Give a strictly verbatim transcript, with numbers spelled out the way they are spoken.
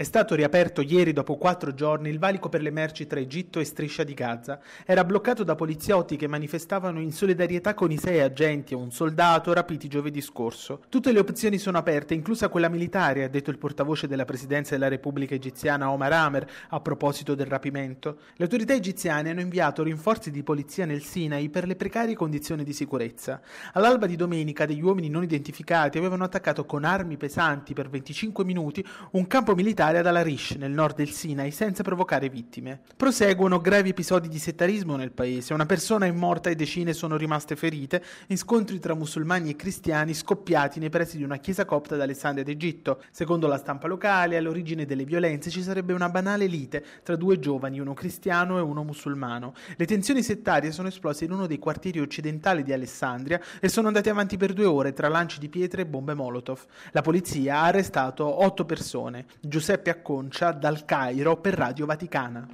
È stato riaperto ieri dopo quattro giorni il valico per le merci tra Egitto e Striscia di Gaza. Era bloccato da poliziotti che manifestavano in solidarietà con i sei agenti e un soldato rapiti giovedì scorso. Tutte le opzioni sono aperte, inclusa quella militare, ha detto il portavoce della Presidenza della Repubblica Egiziana Omar Amer a proposito del rapimento. Le autorità egiziane hanno inviato rinforzi di polizia nel Sinai per le precarie condizioni di sicurezza. All'alba di domenica degli uomini non identificati avevano attaccato con armi pesanti per venticinque minuti un campo militare ad Al-Arish, nel nord del Sinai, senza provocare vittime. Proseguono gravi episodi di settarismo nel paese. Una persona è morta e decine sono rimaste ferite in scontri tra musulmani e cristiani scoppiati nei pressi di una chiesa copta ad Alessandria d'Egitto. Secondo la stampa locale, all'origine delle violenze ci sarebbe una banale lite tra due giovani, uno cristiano e uno musulmano. Le tensioni settarie sono esplose in uno dei quartieri occidentali di Alessandria e sono andate avanti per due ore tra lanci di pietre e bombe Molotov. La polizia ha arrestato otto persone. Giuseppe Acconcia dal Cairo per Radio Vaticana.